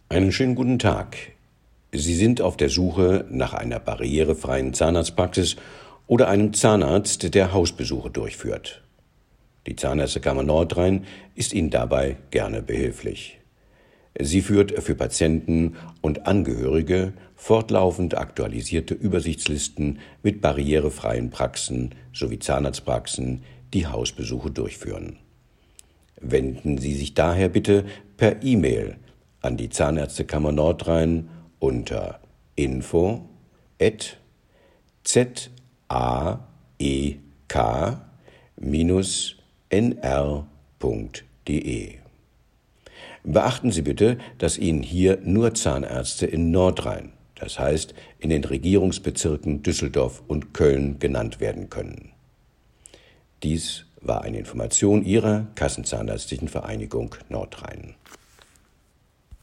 Einen schönen guten Tag. Sie sind auf der Suche nach einer barrierefreien Zahnarztpraxis oder einem Zahnarzt, der Hausbesuche durchführt. Die Zahnärztekammer Nordrhein ist Ihnen dabei gerne behilflich. Sie führt für Patienten und Angehörige fortlaufend aktualisierte Übersichtslisten mit barrierefreien Praxen sowie Zahnarztpraxen, die Hausbesuche durchführen. Wenden Sie sich daher bitte per E-Mail an die Zahnärztekammer Nordrhein unter info@zaek-nr.de. Beachten Sie bitte, dass Ihnen hier nur Zahnärzte in Nordrhein, das heißt in den Regierungsbezirken Düsseldorf und Köln, genannt werden können. Dies war eine Information Ihrer Kassenzahnärztlichen Vereinigung Nordrhein.